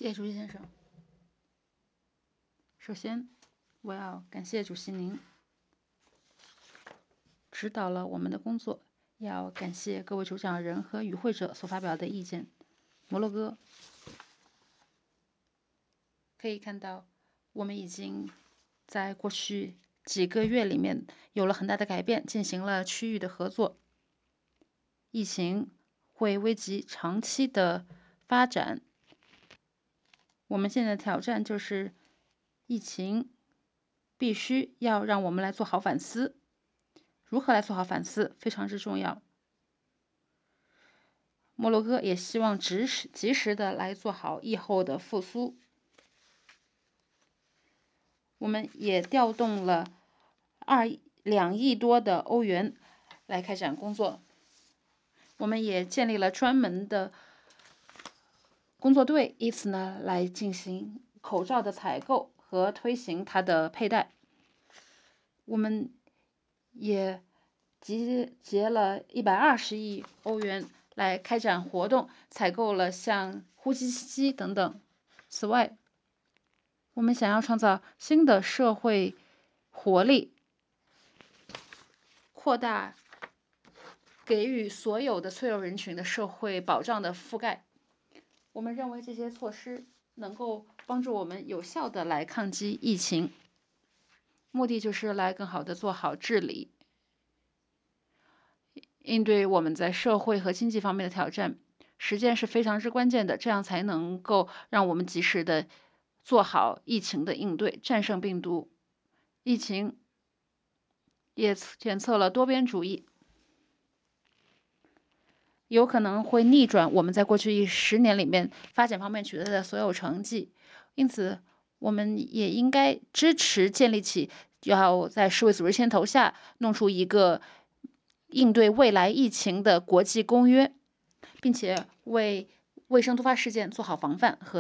谢主席先生。首先，我要感谢主席您指导了我们的工作，也要感谢各位主讲人和与会者所发表的意见。摩洛哥可以看到，我们已经在过去几个月里面有了很大的改变，进行了区域的合作。疫情会危及长期的发展，我们现在的挑战就是疫情必须要让我们来做好反思。如何来做好反思非常之重要。摩洛哥也希望及时的来做好疫后的复苏。我们也调动了2亿多的欧元来开展工作。我们也建立了专门的工作队，以此呢来进行口罩的采购和推行它的佩戴。我们也集结了120亿欧元来开展活动，采购了像呼吸机等等。此外，我们想要创造新的社会活力，扩大给予所有的脆弱人群的社会保障的覆盖。我们认为这些措施能够帮助我们有效的来抗击疫情，目的就是来更好的做好治理，应对我们在社会和经济方面的挑战。时间是非常之关键的，这样才能够让我们及时的做好疫情的应对，战胜病毒。疫情也检测了多边主义，有可能会逆转我们在过去10年里面发展方面取得的所有成绩。因此，我们也应该支持建立起要在世卫组织牵头下弄出一个应对未来疫情的国际公约，并且为卫生突发事件做好防范和